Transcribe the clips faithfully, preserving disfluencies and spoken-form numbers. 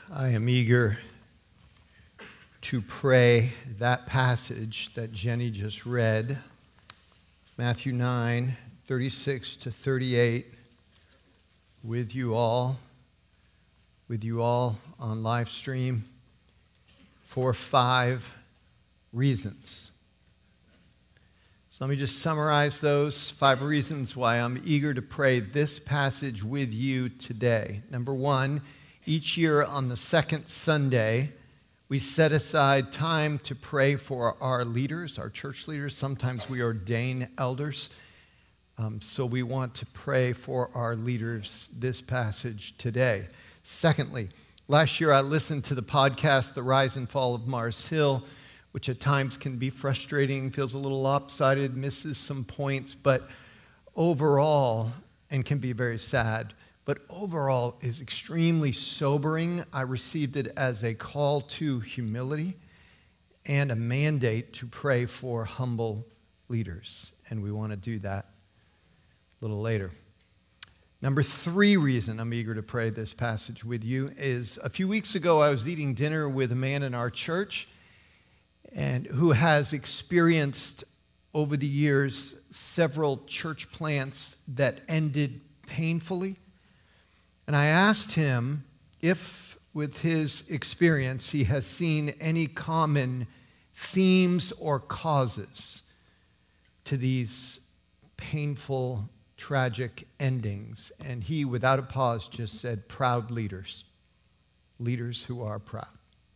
I am eager to pray that passage that Jenny just read, Matthew nine, thirty-six to thirty-eight, with you all, with you all on live stream for five reasons. So let me just summarize those five reasons why I'm eager to pray this passage with you today. Number one, each year on the second Sunday, we set aside time to pray for our leaders, our church leaders. Sometimes we ordain elders. Um, so we want to pray for our leaders this passage today. Secondly, last year I listened to the podcast, The Rise and Fall of Mars Hill, which at times can be frustrating, feels a little lopsided, misses some points, but overall, and can be very sad, but overall is extremely sobering. I received it as a call to humility and a mandate to pray for humble leaders, and we want to do that a little later. Number three reason I'm eager to pray this passage with you is a few weeks ago I was eating dinner with a man in our church and who has experienced over the years several church plants that ended painfully. And I asked him if, with his experience, he has seen any common themes or causes to these painful, tragic endings. And he, without a pause, just said, proud leaders. Leaders who are proud.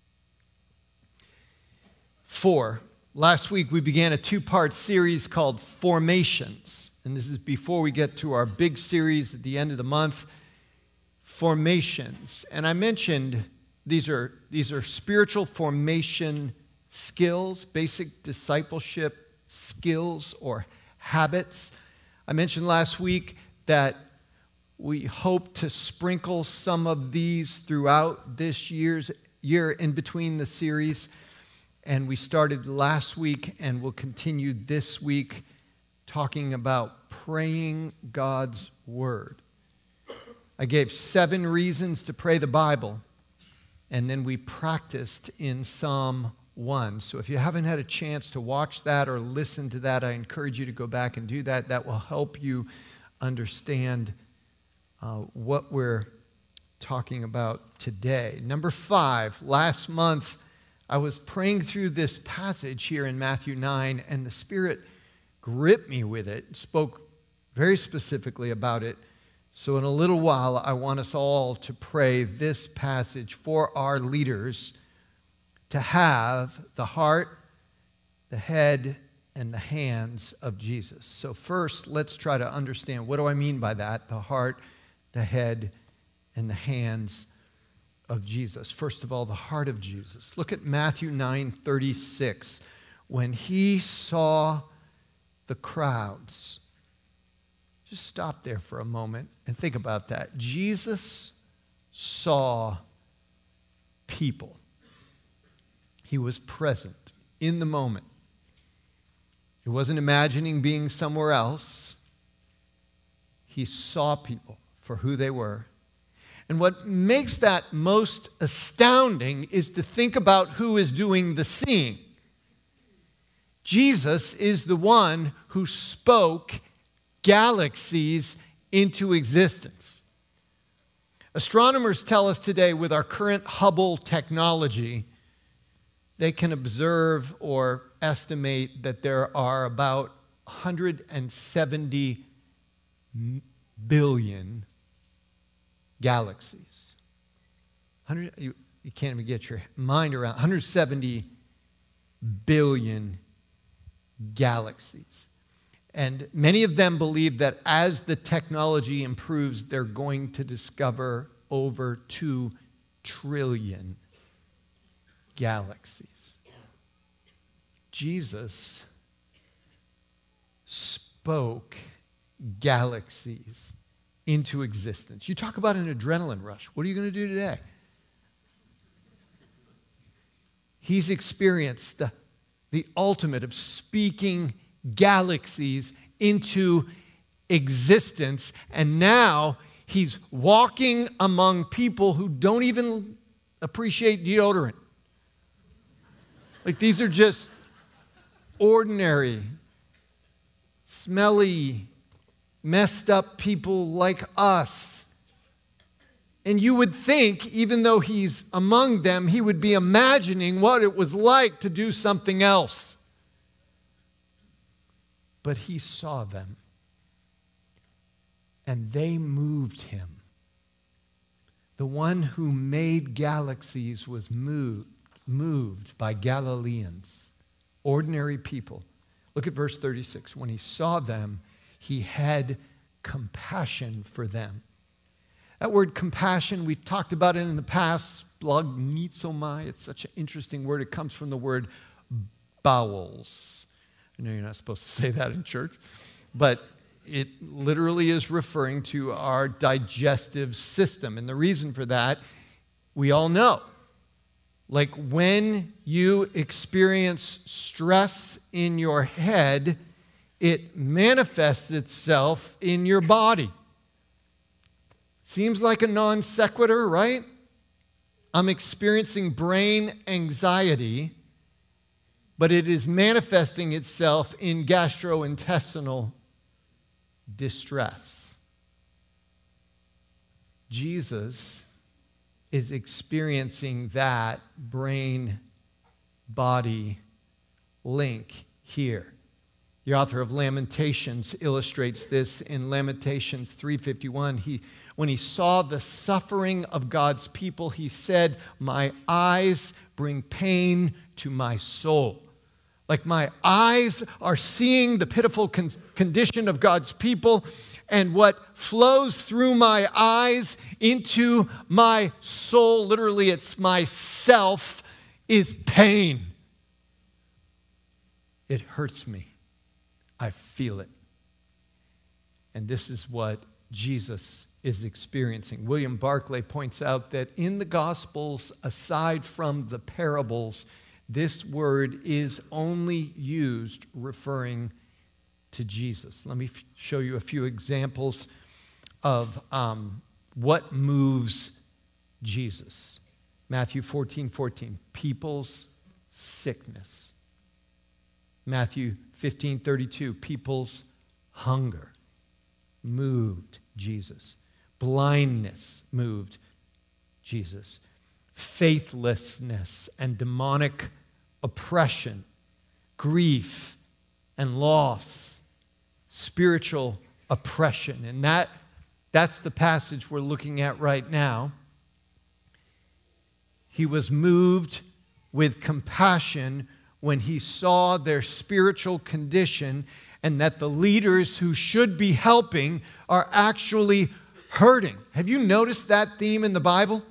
Four, last week we began a two-part series called Formations. And this is before we get to our big series at the end of the month, Formations. And I mentioned these are, these are spiritual formation skills, basic discipleship skills or habits. I mentioned last week that we hope to sprinkle some of these throughout this year's year in between the series. And we started last week and will continue this week talking about praying God's word. I gave seven reasons to pray the Bible, and then we practiced in Psalm one. So if you haven't had a chance to watch that or listen to that, I encourage you to go back and do that. That will help you understand uh, what we're talking about today. Number five, last month I was praying through this passage here in Matthew nine, and the Spirit gripped me with it, spoke very specifically about it. So in a little while, I want us all to pray this passage for our leaders to have the heart, the head, and the hands of Jesus. So first, let's try to understand, what do I mean by that? The heart, the head, and the hands of Jesus. First of all, the heart of Jesus. Look at Matthew nine thirty-six. When he saw the crowds, just stop there for a moment and think about that. Jesus saw people. He was present in the moment. He wasn't imagining being somewhere else. He saw people for who they were. And what makes that most astounding is to think about who is doing the seeing. Jesus is the one who spoke galaxies into existence. Astronomers tell us today, with our current Hubble technology, they can observe or estimate that there are about one hundred seventy billion galaxies. one hundred, you, you can't even get your mind around one hundred seventy billion galaxies. And many of them believe that as the technology improves, they're going to discover over two trillion galaxies. Jesus spoke galaxies into existence. You talk about an adrenaline rush. What are you going to do today? He's experienced the, the ultimate of speaking galaxies into existence, and now he's walking among people who don't even appreciate deodorant. Like, these are just ordinary, smelly, messed up people like us. And you would think, even though he's among them, he would be imagining what it was like to do something else. But he saw them, and they moved him. The one who made galaxies was moved, moved by Galileans, ordinary people. Look at verse thirty-six. When he saw them, he had compassion for them. That word compassion, we've talked about it in the past. Splagnizomai, it's such an interesting word. It comes from the word bowels. I know you're not supposed to say that in church, but it literally is referring to our digestive system. And the reason for that, we all know. Like, when you experience stress in your head, it manifests itself in your body. Seems like a non sequitur, right? I'm experiencing brain anxiety, but it is manifesting itself in gastrointestinal distress. Jesus is experiencing that brain-body link here. The author of Lamentations illustrates this in Lamentations three fifty-one. He, when he saw the suffering of God's people, he said, "My eyes bring pain to my soul." Like, my eyes are seeing the pitiful con- condition of God's people, and what flows through my eyes into my soul, literally it's myself, is pain. It hurts me. I feel it. And this is what Jesus is experiencing. William Barclay points out that in the Gospels, aside from the parables, this word is only used referring to Jesus. Let me f- show you a few examples of um, what moves Jesus. Matthew fourteen fourteen, people's sickness. Matthew fifteen thirty-two, people's hunger moved Jesus. Blindness moved Jesus. Faithlessness and demonic oppression, grief and loss, spiritual oppression. And that, that's the passage we're looking at right now. He was moved with compassion when he saw their spiritual condition and that the leaders who should be helping are actually hurting. Have you noticed that theme in the Bible?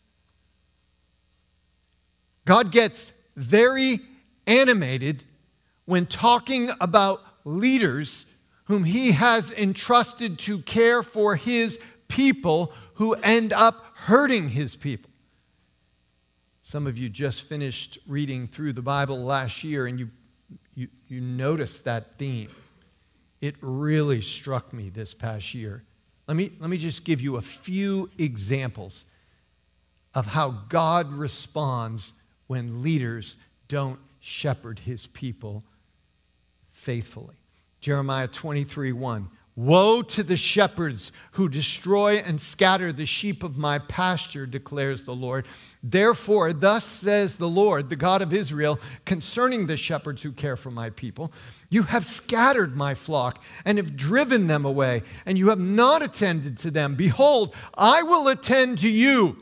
God gets very animated when talking about leaders whom he has entrusted to care for his people who end up hurting his people. Some of you just finished reading through the Bible last year, and you, you, you noticed that theme. It really struck me this past year. Let me, let me just give you a few examples of how God responds when leaders don't shepherd his people faithfully. Jeremiah twenty-three one. Woe to the shepherds who destroy and scatter the sheep of my pasture, declares the Lord. Therefore, thus says the Lord, the God of Israel, concerning the shepherds who care for my people, you have scattered my flock and have driven them away, and you have not attended to them. Behold, I will attend to you.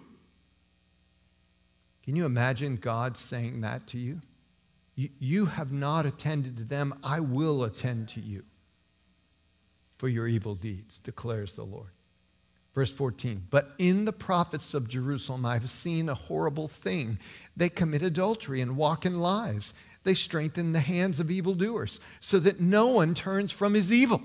Can you imagine God saying that to you? You, you have not attended to them. I will attend to you for your evil deeds, declares the Lord. Verse fourteen, but in the prophets of Jerusalem I have seen a horrible thing. They commit adultery and walk in lies. They strengthen the hands of evildoers so that no one turns from his evil.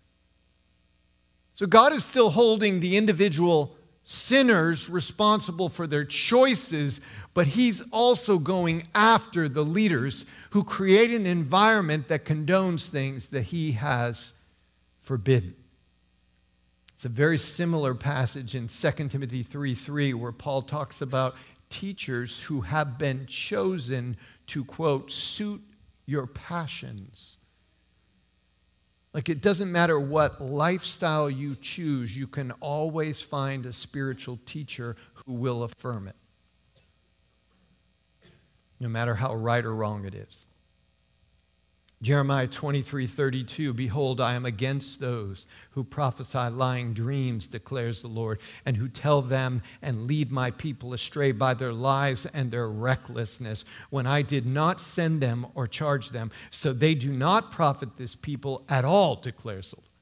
So God is still holding the individual sinners responsible for their choices, but he's also going after the leaders who create an environment that condones things that he has forbidden. It's a very similar passage in Second Timothy three three where Paul talks about teachers who have been chosen to, quote, suit your passions. Like, it doesn't matter what lifestyle you choose, you can always find a spiritual teacher who will affirm it, no matter how right or wrong it is. Jeremiah twenty-three thirty-two, behold, I am against those who prophesy lying dreams, declares the Lord, and who tell them and lead my people astray by their lies and their recklessness, when I did not send them or charge them. So they do not profit this people at all, declares the Lord.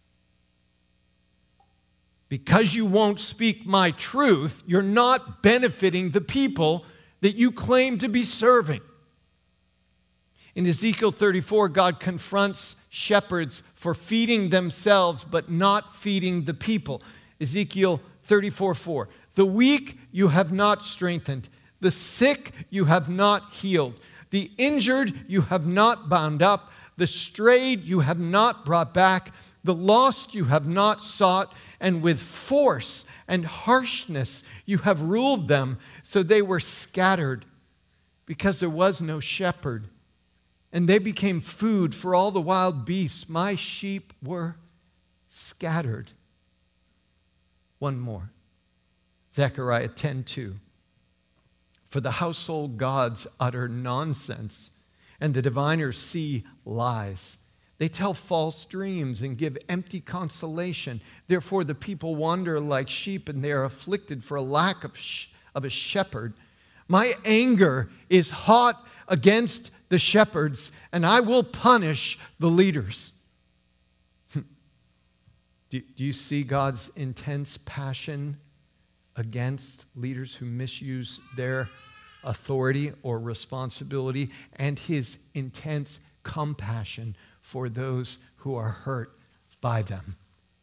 Because you won't speak my truth, you're not benefiting the people that you claim to be serving. In Ezekiel thirty-four, God confronts shepherds for feeding themselves but not feeding the people. Ezekiel thirty-four four, the weak you have not strengthened, the sick you have not healed, the injured you have not bound up, the strayed you have not brought back, the lost you have not sought, and with force and harshness you have ruled them, so they were scattered because there was no shepherd. And they became food for all the wild beasts. My sheep were scattered. One more. Zechariah ten two. For the household gods utter nonsense, and the diviners see lies. They tell false dreams and give empty consolation. Therefore the people wander like sheep, and they are afflicted for a lack of, sh- of a shepherd. My anger is hot against the shepherds, and I will punish the leaders. do, do you see God's intense passion against leaders who misuse their authority or responsibility, and his intense compassion for those who are hurt by them?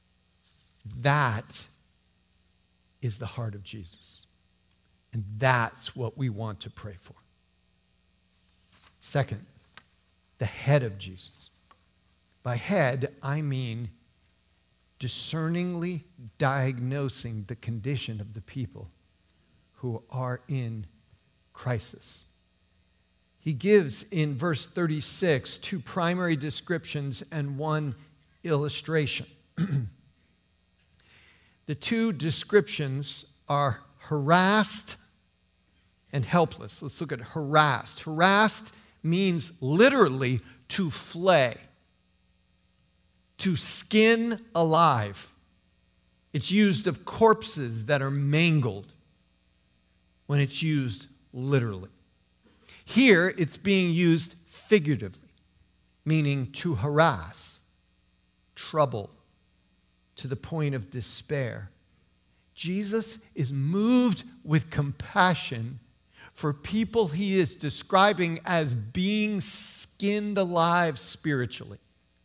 That is the heart of Jesus. And that's what we want to pray for. Second, the head of Jesus. By head, I mean discerningly diagnosing the condition of the people who are in crisis. He gives in verse thirty-six two primary descriptions and one illustration. The two descriptions are harassed and helpless. Let's look at harassed. Harassed means literally to flay, to skin alive. It's used of corpses that are mangled when it's used literally. Here, it's being used figuratively, meaning to harass, trouble, to the point of despair. Jesus is moved with compassion for people he is describing as being skinned alive spiritually,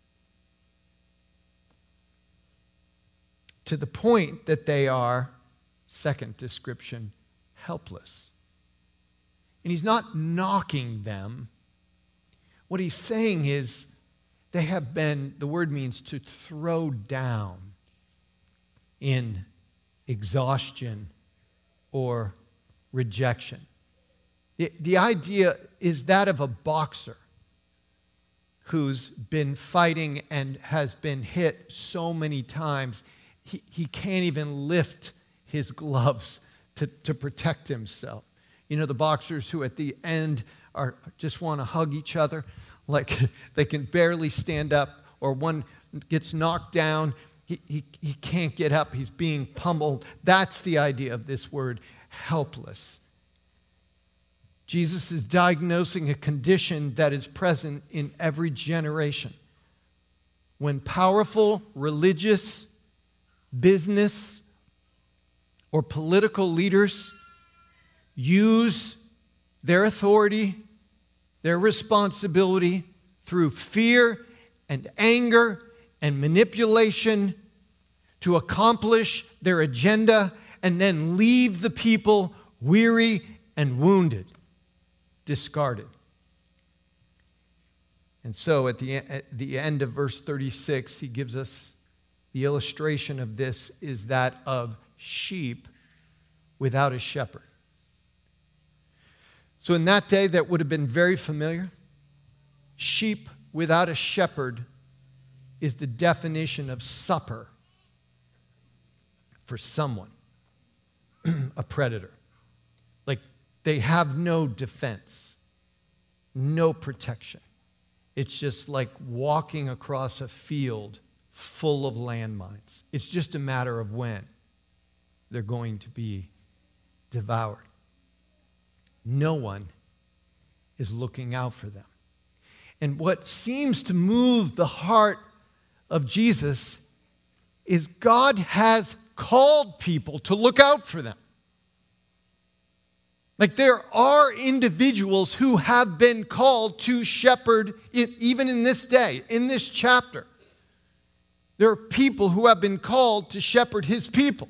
to the point that they are, second description, helpless. And he's not knocking them. What he's saying is they have been, the word means to throw down in exhaustion or rejection. The, the idea is that of a boxer who's been fighting and has been hit so many times, he, he can't even lift his gloves to, to protect himself. You know, the boxers who at the end are just want to hug each other, like they can barely stand up, or one gets knocked down, he, he, he can't get up, he's being pummeled. That's the idea of this word, helpless. Jesus is diagnosing a condition that is present in every generation. When powerful religious, business, or political leaders use their authority, their responsibility through fear and anger and manipulation to accomplish their agenda and then leave the people weary and wounded, discarded. And so at the, at the end of verse thirty-six, he gives us the illustration of this is that of sheep without a shepherd. So in that day, that would have been very familiar. Sheep without a shepherd is the definition of supper for someone, a predator. Like they have no defense, no protection. It's just like walking across a field full of landmines. It's just a matter of when they're going to be devoured. No one is looking out for them. And what seems to move the heart of Jesus is God has called people to look out for them. Like there are individuals who have been called to shepherd, it, even in this day, in this chapter. There are people who have been called to shepherd his people.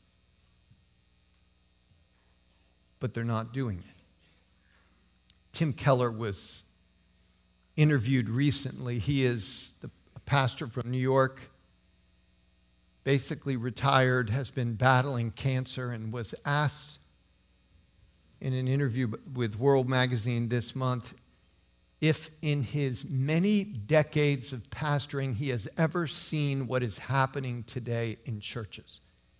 But they're not doing it. Tim Keller was interviewed recently. He is the pastor from New York, basically retired, has been battling cancer, and was asked in an interview with World Magazine this month if in his many decades of pastoring he has ever seen what is happening today in churches.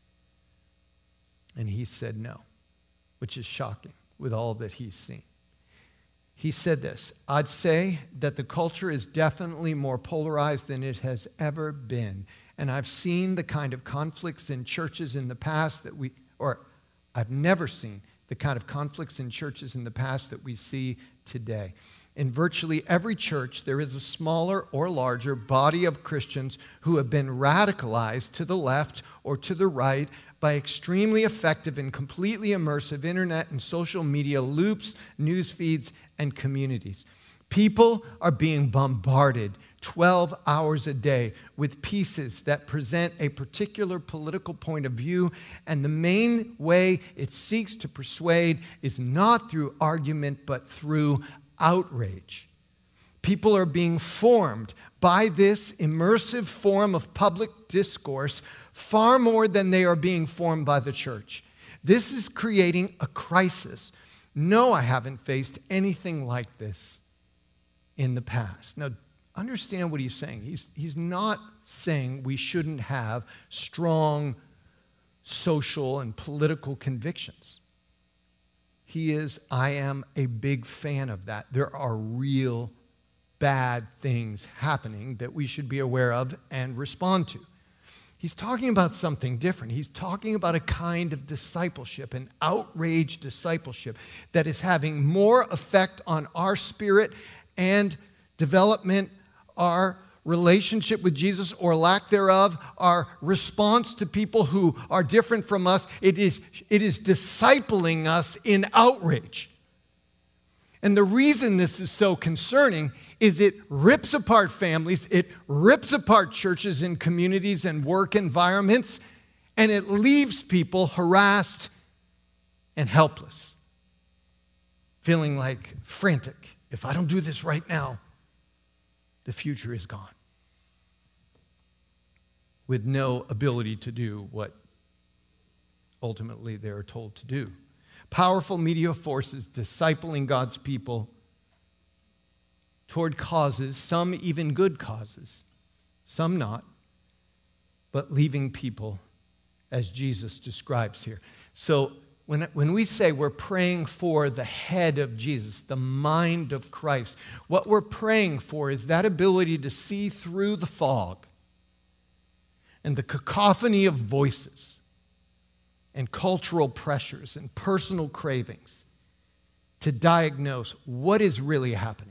And he said no, which is shocking with all that he's seen. He said this, I'd say that the culture is definitely more polarized than it has ever been. And I've seen the kind of conflicts in churches in the past that we, or I've never seen the kind of conflicts in churches in the past that we see today. In virtually every church, there is a smaller or larger body of Christians who have been radicalized to the left or to the right by extremely effective and completely immersive internet and social media loops, news feeds, and communities. People are being bombarded twelve hours a day with pieces that present a particular political point of view, and the main way it seeks to persuade is not through argument, but through outrage. People are being formed by this immersive form of public discourse far more than they are being formed by the church. This is creating a crisis. No, I haven't faced anything like this in the past. Now, understand what he's saying. He's, he's not saying we shouldn't have strong social and political convictions. He is, I am a big fan of that. There are real bad things happening that we should be aware of and respond to. He's talking about something different. He's talking about a kind of discipleship, an outraged discipleship that is having more effect on our spirit and development, our relationship with Jesus or lack thereof, our response to people who are different from us. It is, it is discipling us in outrage. And the reason this is so concerning is it rips apart families, it rips apart churches and communities and work environments, and it leaves people harassed and helpless, feeling like frantic. If I don't do this right now, the future is gone, with no ability to do what ultimately they are told to do. Powerful media forces discipling God's people toward causes, some even good causes, some not, but leaving people as Jesus describes here. So when, when we say we're praying for the head of Jesus, the mind of Christ, what we're praying for is that ability to see through the fog and the cacophony of voices and cultural pressures and personal cravings to diagnose what is really happening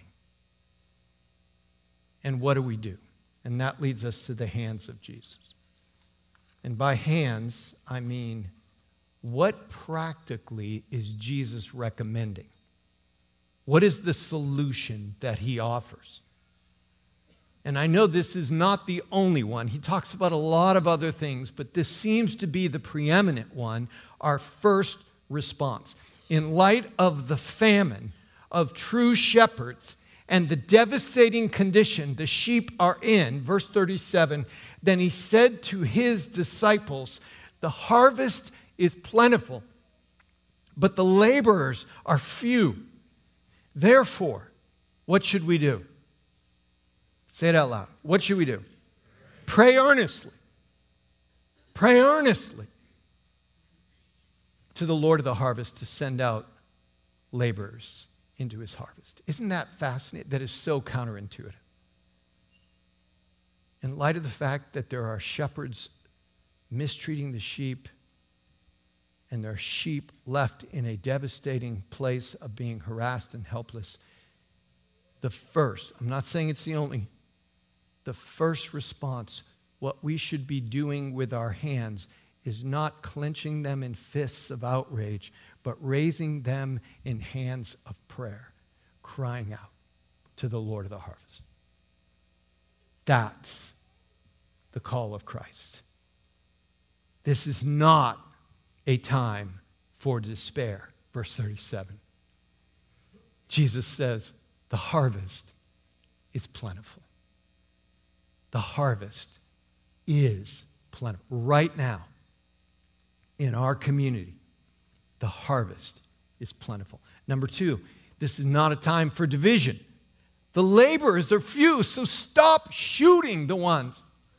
and what do we do. And that leads us to the hands of Jesus. And by hands, I mean, what practically is Jesus recommending? What is the solution that he offers? And I know this is not the only one. He talks about a lot of other things, but this seems to be the preeminent one, our first response. In light of the famine of true shepherds and the devastating condition the sheep are in, verse thirty-seven, then he said to his disciples, the harvest is plentiful, but the laborers are few. Therefore, what should we do? Say it out loud. What should we do? Pray earnestly. Pray earnestly to the Lord of the harvest to send out laborers into his harvest. Isn't that fascinating? That is so counterintuitive. In light of the fact that there are shepherds mistreating the sheep, and there are sheep left in a devastating place of being harassed and helpless, the first, I'm not saying it's the only, the first response, what we should be doing with our hands is not clenching them in fists of outrage, but raising them in hands of prayer, crying out to the Lord of the harvest. That's the call of Christ. This is not a time for despair. Verse thirty-seven. Jesus says, the harvest is plentiful. The harvest is plentiful. Right now, in our community, the harvest is plentiful. Number two, this is not a time for division. The laborers are few, so stop shooting the ones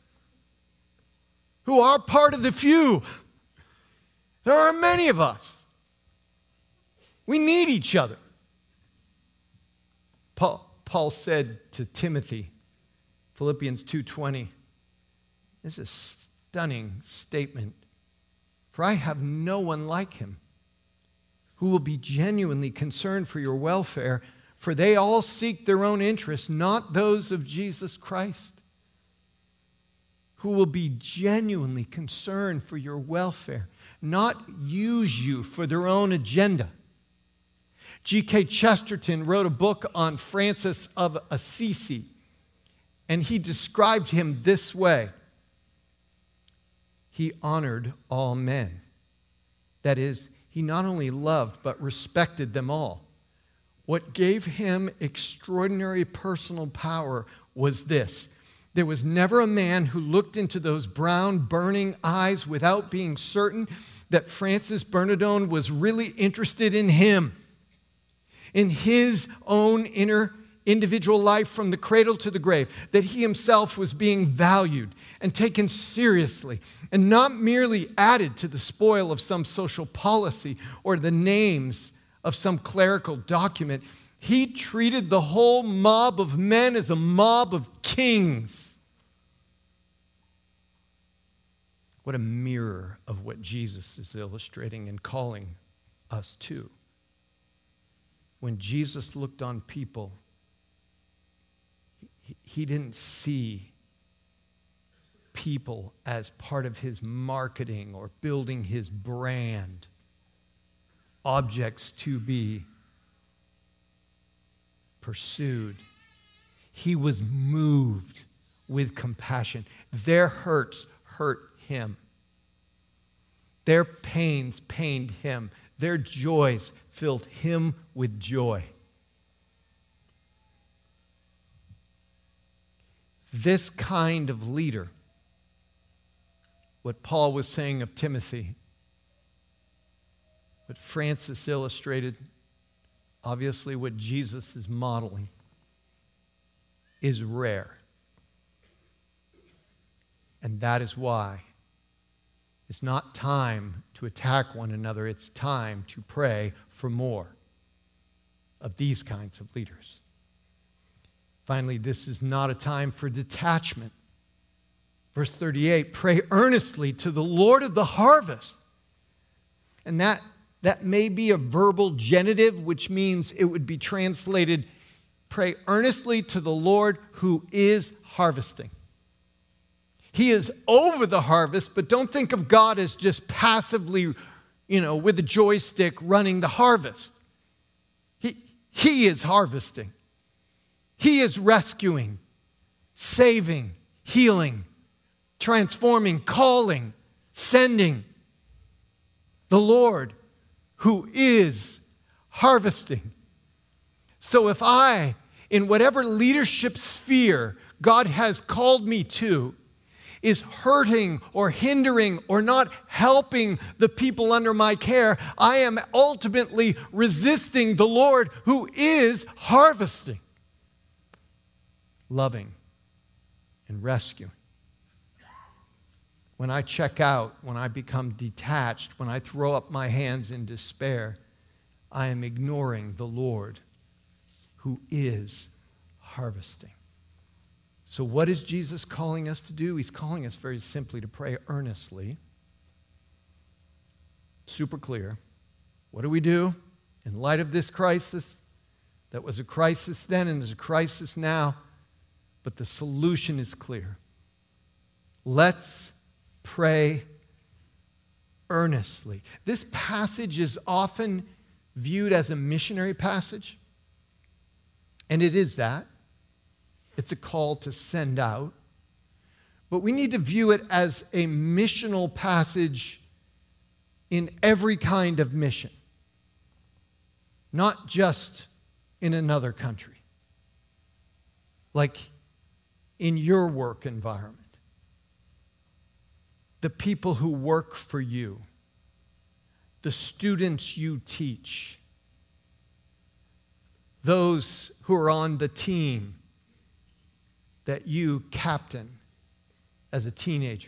who are part of the few. There are many of us. We need each other. Paul, Paul said to Timothy, Philippians two twenty, this is a stunning statement. For I have no one like him who will be genuinely concerned for your welfare, for they all seek their own interests, not those of Jesus Christ. Who will be genuinely concerned for your welfare, not use you for their own agenda. G K Chesterton wrote a book on Francis of Assisi, and he described him this way. He honored all men. That is, he not only loved but respected them all. What gave him extraordinary personal power was this. There was never a man who looked into those brown, burning eyes without being certain that Francis Bernardone was really interested in him, in his own inner individual life from the cradle to the grave, that he himself was being valued and taken seriously and not merely added to the spoil of some social policy or the names of some clerical document. He treated the whole mob of men as a mob of kings. What a mirror of what Jesus is illustrating and calling us to. When Jesus looked on people, he, he didn't see people as part of his marketing or building his brand, objects to be pursued. He was moved with compassion. Their hurts hurt him. Their pains pained him. Their joys filled him with joy. This kind of leader, what Paul was saying of Timothy, what Francis illustrated, obviously what Jesus is modeling, is rare. And that is why it's not time to attack one another. It's time to pray for more of these kinds of leaders. Finally, this is not a time for detachment. Verse thirty-eight, pray earnestly to the Lord of the harvest. And that, that may be a verbal genitive, which means it would be translated, pray earnestly to the Lord who is harvesting. He is over the harvest, but don't think of God as just passively, you know, with a joystick running the harvest. He, he is harvesting. He is rescuing, saving, healing, transforming, calling, sending. The Lord who is harvesting. So if I, in whatever leadership sphere God has called me to, is hurting or hindering or not helping the people under my care, I am ultimately resisting the Lord who is harvesting, loving, and rescuing. When I check out, when I become detached, when I throw up my hands in despair, I am ignoring the Lord who is harvesting. So what is Jesus calling us to do? He's calling us very simply to pray earnestly. Super clear. What do we do in light of this crisis? That was a crisis then and is a crisis now, but the solution is clear. Let's pray earnestly. This passage is often viewed as a missionary passage, and it is that. It's a call to send out. But we need to view it as a missional passage in every kind of mission, not just in another country, like in your work environment. The people who work for you, the students you teach, those who are on the team that you captain as a teenager.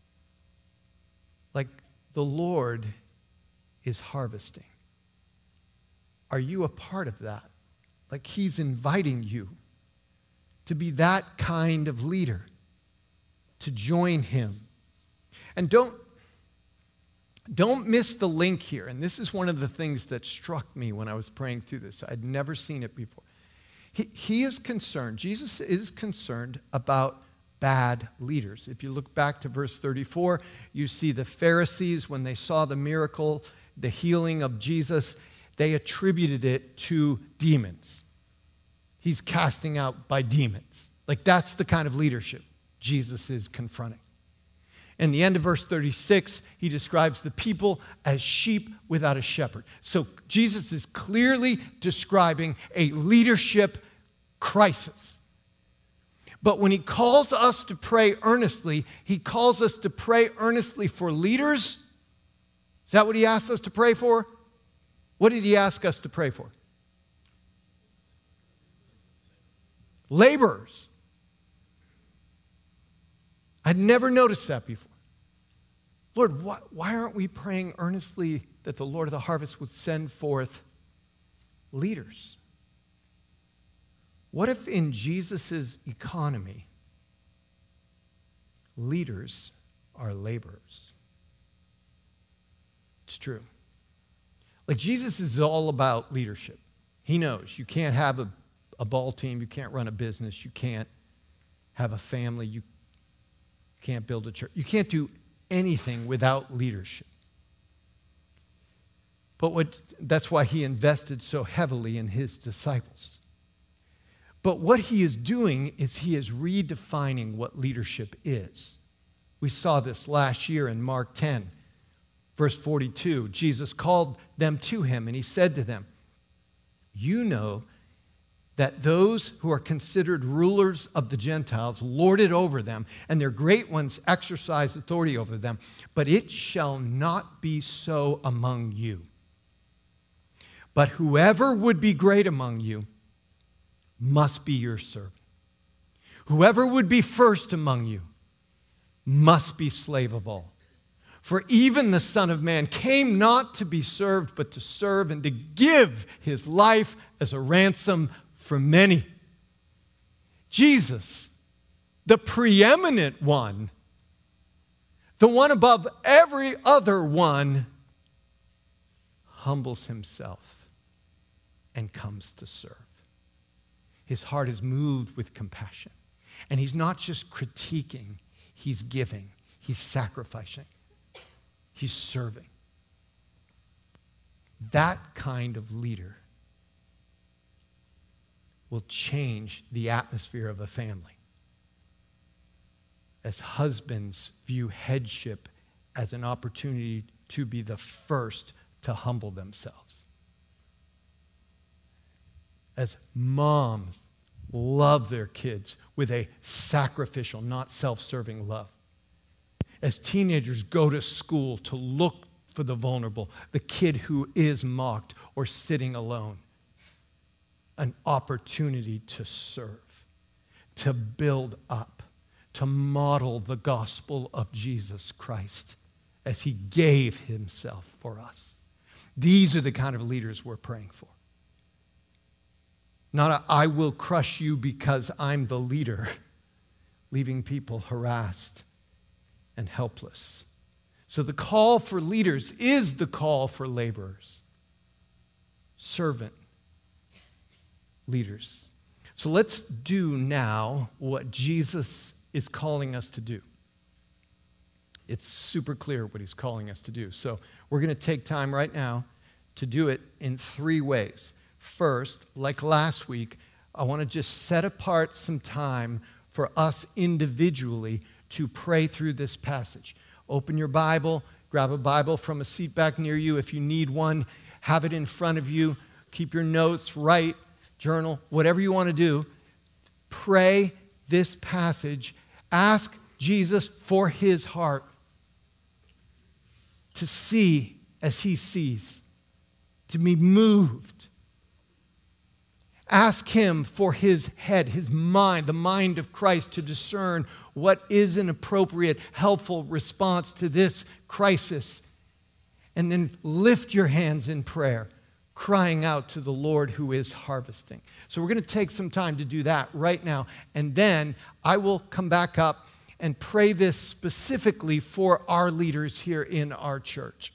Like the Lord is harvesting. Are you a part of that? Like He's inviting you to be that kind of leader, to join Him. And don't, don't miss the link here. And this is one of the things that struck me when I was praying through this. I'd never seen it before. He, he is concerned, Jesus is concerned about bad leaders. If you look back to verse thirty-four, you see the Pharisees, when they saw the miracle, the healing of Jesus, they attributed it to demons. He's casting out by demons. Like that's the kind of leadership Jesus is confronting. In the end of verse thirty-six, he describes the people as sheep without a shepherd. So Jesus is clearly describing a leadership crisis. But when he calls us to pray earnestly, he calls us to pray earnestly for leaders. Is that what he asks us to pray for? What did he ask us to pray for? Laborers. I'd never noticed that before. Lord, why, why aren't we praying earnestly that the Lord of the harvest would send forth leaders? What if in Jesus' economy, leaders are laborers? It's true. Like Jesus is all about leadership. He knows you can't have a, a ball team, you can't run a business, you can't have a family, you can't build a church. You can't do anything without leadership. But what, that's why he invested so heavily in his disciples. But what he is doing is he is redefining what leadership is. We saw this last year in Mark ten, verse forty-two. Jesus called them to him and he said to them, "You know that those who are considered rulers of the Gentiles lord it over them, and their great ones exercise authority over them. But it shall not be so among you. But whoever would be great among you must be your servant. Whoever would be first among you must be slave of all. For even the Son of Man came not to be served, but to serve and to give his life as a ransom for many." Jesus, the preeminent one, the one above every other one, humbles himself and comes to serve. His heart is moved with compassion. And he's not just critiquing, he's giving, he's sacrificing, he's serving. That kind of leader will change the atmosphere of a family. As husbands view headship as an opportunity to be the first to humble themselves. As moms love their kids with a sacrificial, not self-serving love. As teenagers go to school to look for the vulnerable, the kid who is mocked or sitting alone. An opportunity to serve, to build up, to model the gospel of Jesus Christ as he gave himself for us. These are the kind of leaders we're praying for. Not a, I will crush you because I'm the leader, leaving people harassed and helpless. So the call for leaders is the call for laborers, servant leaders. So let's do now what Jesus is calling us to do. It's super clear what he's calling us to do. So we're going to take time right now to do it in three ways. First, like last week, I want to just set apart some time for us individually to pray through this passage. Open your Bible, grab a Bible from a seat back near you. If you need one, have it in front of you. Keep your notes, write, journal, whatever you want to do. Pray this passage. Ask Jesus for his heart to see as he sees, to be moved. Ask him for his head, his mind, the mind of Christ, to discern what is an appropriate, helpful response to this crisis. And then lift your hands in prayer, crying out to the Lord who is harvesting. So we're going to take some time to do that right now. And then I will come back up and pray this specifically for our leaders here in our church.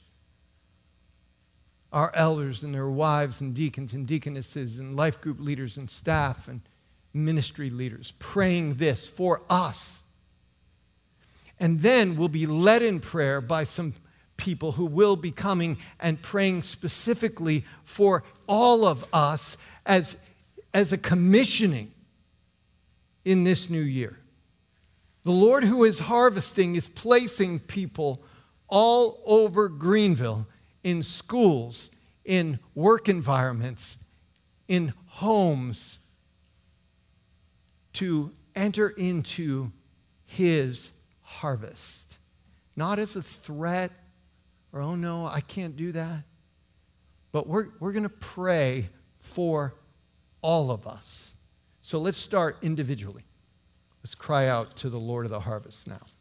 Our elders and their wives and deacons and deaconesses and life group leaders and staff and ministry leaders, praying this for us. And then we'll be led in prayer by some people who will be coming and praying specifically for all of us as, as a commissioning in this new year. The Lord who is harvesting is placing people all over Greenville, in schools, in work environments, in homes, to enter into his harvest. Not as a threat, or, oh no, I can't do that. But we're, we're going to pray for all of us. So let's start individually. Let's cry out to the Lord of the harvest now.